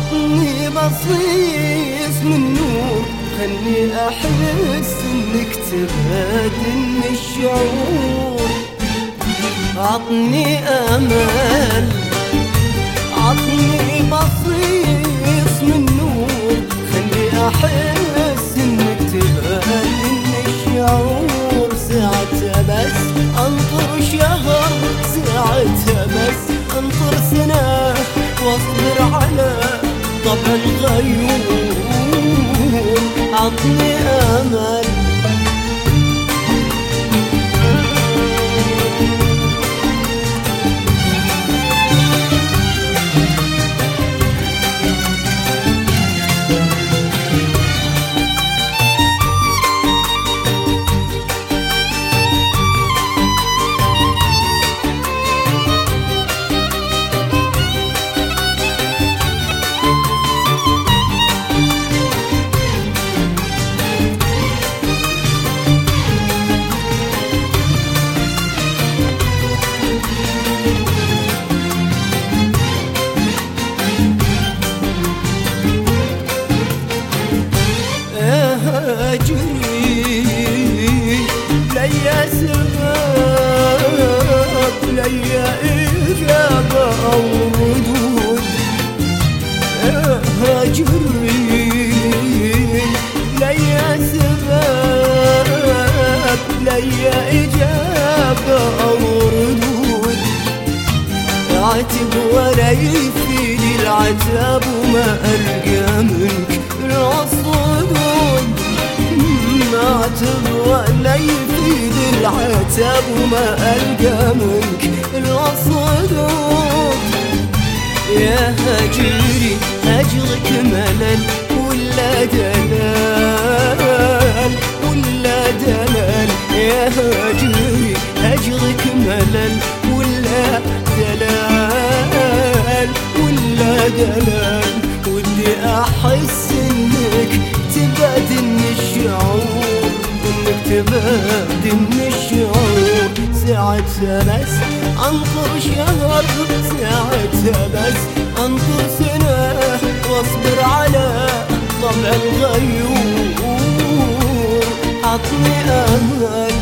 عطني بصيص من نور، خلني أحس إنك تبادلني الشعور. عطني أمل، عطني بصيص من نور، خلني أحس إنك تبادلني الشعور. ساعتها بس أنطر شهر، ساعتها بس أنطر سنة، واصبر على طبع الغيور. عطني أمل. ليا سبب، ليا إجابة أو ردود. هاجري ليا سبب، ليا إجابة أو ردود. عاتب ولا يفيدي العتاب، وما ألقى منك الصدود. عاتب ولا يفيد العتاب، وما ألقى منك الصدود. يا هجري هجرك ملل ولا دلال، ولا دلال. يا هجري هجرك ملل ولا دلال، ولا دلال. ودي أحس إنك تبادلني الشعور، إنك تبادلني الشعور. ساعتها بس أنطر شهر، ساعتها بس أنطر سنة، واصبر على طبع الغيور. عطني أمل.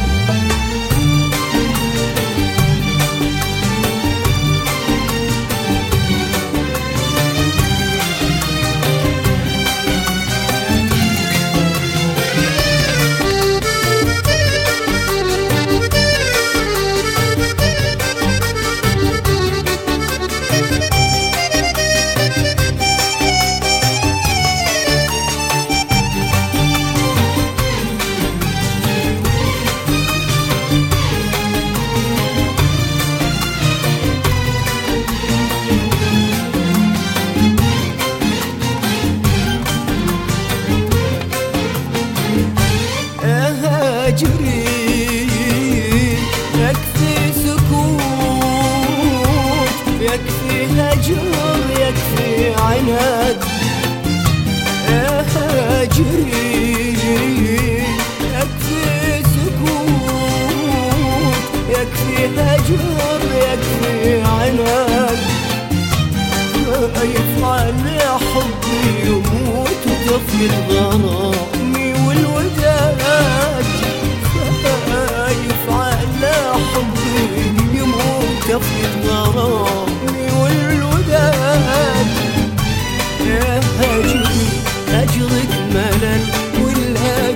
يكفي سكوت، يكفي هجر، يكفي عناد. هاجري يكفي سكوت، يكفي هجر، يكفي عناد. يفعل حبي يموت وتفي الغرامي والوداد. يفعل حبي يموت تفي الغرامي والوداد. يا هجري هجرك ملل ولا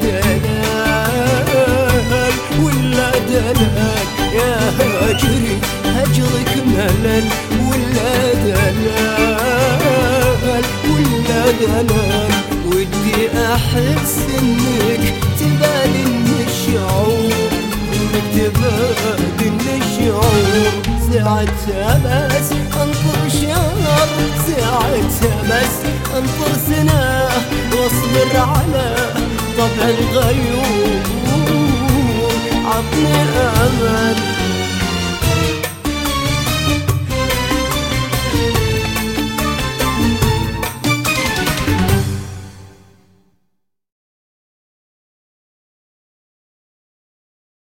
دلال، ولا دلال. يا هجري هجرك ملل ولا دلال، ولا دلال. ودي أحس إنك تبادلني الشعور، إنك تبادلني الشعور. ساعتها بس أنطر شهر، ساعتها بس أنطر سنة، واصبر على طبع الغيور. عطني أمل.